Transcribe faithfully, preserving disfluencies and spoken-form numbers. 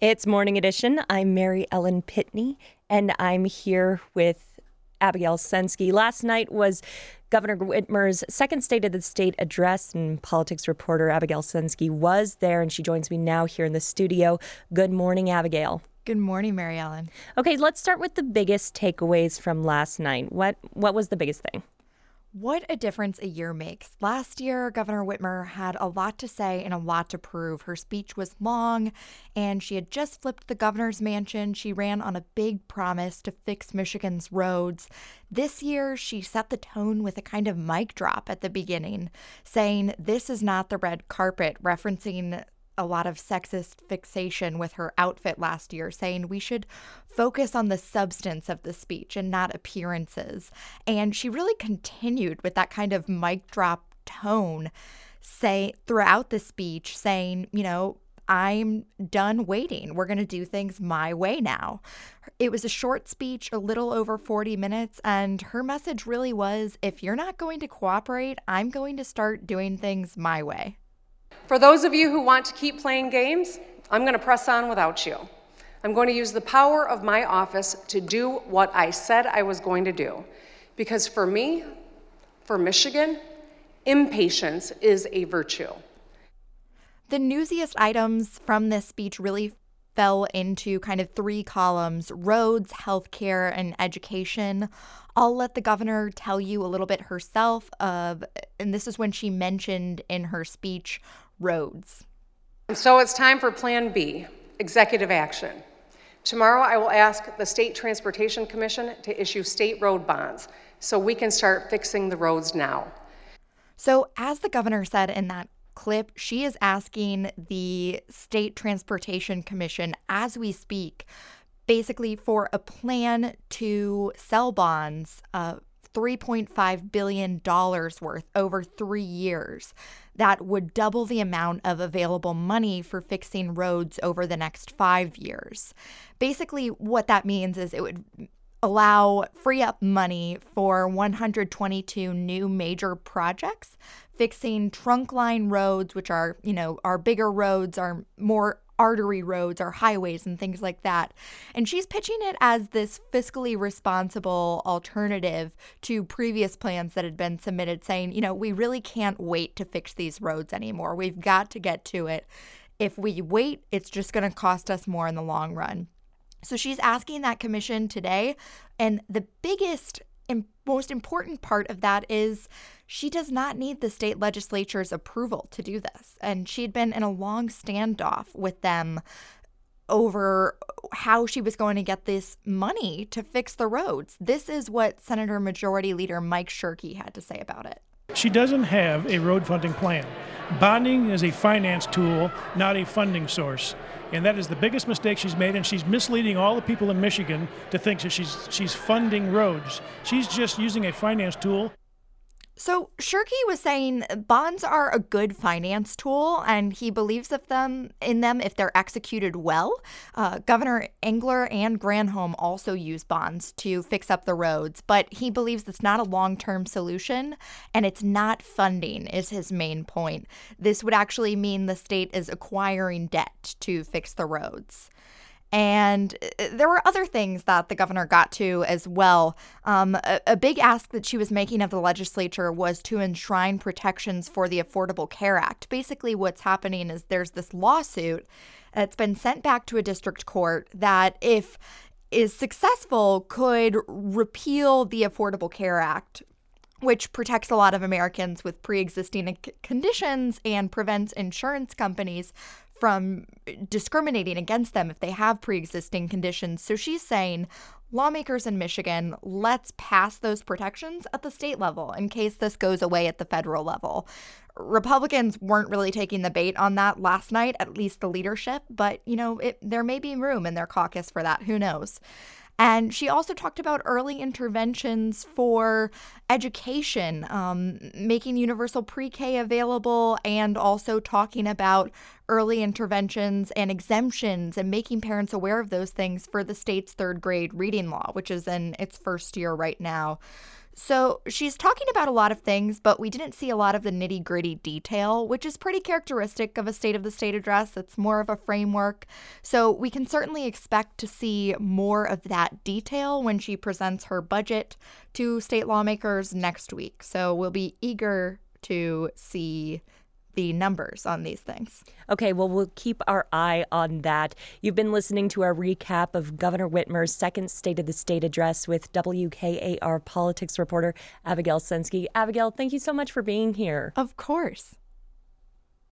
It's Morning Edition. I'm Mary Ellen Pitney, and I'm here with Abigail Censky. Last night was Governor Whitmer's second State of the State address, and politics reporter Abigail Censky was there, and she joins me now here in the studio. Good morning, Abigail. Good morning, Mary Ellen. Okay, let's start with the biggest takeaways from last night. What what was the biggest thing? What a difference a year makes. Last year, Governor Whitmer had a lot to say and a lot to prove. Her speech was long, and she had just flipped the governor's mansion. She ran on a big promise to fix Michigan's roads. This year, she set the tone with a kind of mic drop at the beginning, saying, "This is not the red carpet," referencing a lot of sexist fixation with her outfit last year, saying we should focus on the substance of the speech and not appearances. And she really continued with that kind of mic drop tone say throughout the speech, saying, you know, I'm done waiting. We're going to do things my way now. It was a short speech, a little over forty minutes, and her message really was, if you're not going to cooperate, I'm going to start doing things my way. For those of you who want to keep playing games, I'm going to press on without you. I'm going to use the power of my office to do what I said I was going to do. Because for me, for Michigan, impatience is a virtue. The newsiest items from this speech really fell into kind of three columns: roads, healthcare, and education. I'll let the governor tell you a little bit herself of, and this is when she mentioned in her speech, roads. And so it's time for Plan B, executive action. Tomorrow I will ask the State Transportation Commission to issue state road bonds so we can start fixing the roads now. So as the governor said in that clip, she is asking the State Transportation Commission as we speak, basically for a plan to sell bonds, uh, three point five billion dollars worth over three years. That would double the amount of available money for fixing roads over the next five years. Basically, what that means is it would allow, free up money for one hundred twenty-two new major projects, fixing trunk line roads, which are, you know, our bigger roads, are more artery roads, our highways, and things like that. And she's pitching it as this fiscally responsible alternative to previous plans that had been submitted, saying, you know, we really can't wait to fix these roads anymore. We've got to get to it. If we wait, it's just going to cost us more in the long run. So she's asking that commission today, and the biggest and most important part of that is she does not need the state legislature's approval to do this. And she'd been in a long standoff with them over how she was going to get this money to fix the roads. This is what Senator Majority Leader Mike Shirkey had to say about it. She doesn't have a road funding plan. Bonding is a finance tool, not a funding source. And that is the biggest mistake she's made, and she's misleading all the people in Michigan to think that she's she's funding roads. She's just using a finance tool. So Shirkey was saying bonds are a good finance tool, and he believes of them in them if they're executed well. Uh, Governor Engler and Granholm also use bonds to fix up the roads, but he believes it's not a long-term solution, and it's not funding is his main point. This would actually mean the state is acquiring debt to fix the roads. And there were other things that the governor got to as well. Um, a, a big ask that she was making of the legislature was to enshrine protections for the Affordable Care Act. Basically, what's happening is there's this lawsuit that's been sent back to a district court that, if is successful, could repeal the Affordable Care Act, which protects a lot of Americans with pre-existing conditions and prevents insurance companies from discriminating against them if they have pre-existing conditions. So she's saying, lawmakers in Michigan, let's pass those protections at the state level in case this goes away at the federal level. Republicans weren't really taking the bait on that last night, at least the leadership, but, you know, it, there may be room in their caucus for that. Who knows? And she also talked about early interventions for education, um, making universal pre-K available, and also talking about early interventions and exemptions and making parents aware of those things for the state's third grade reading law, which is in its first year right now. So she's talking about a lot of things, but we didn't see a lot of the nitty-gritty detail, which is pretty characteristic of a State of the State address. It's more of a framework. So we can certainly expect to see more of that detail when she presents her budget to state lawmakers next week. So we'll be eager to see the numbers on these things. Okay, well, we'll keep our eye on that. You've been listening to our recap of Governor Whitmer's second State of the State address with W K A R politics reporter Abigail Censky. Abigail, thank you so much for being here. Of course.